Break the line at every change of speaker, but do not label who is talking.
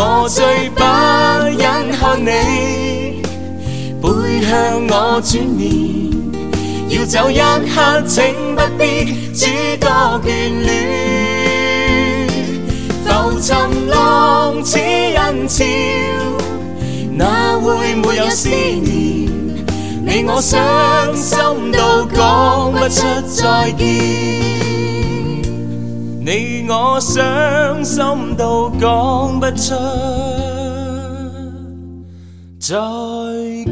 我最不忍看你背向我轉面，要走一刻請不必諸多眷戀，浮沉浪似人潮，哪會沒有思念？你我傷心到講不出再見，你我傷心到講不出再見。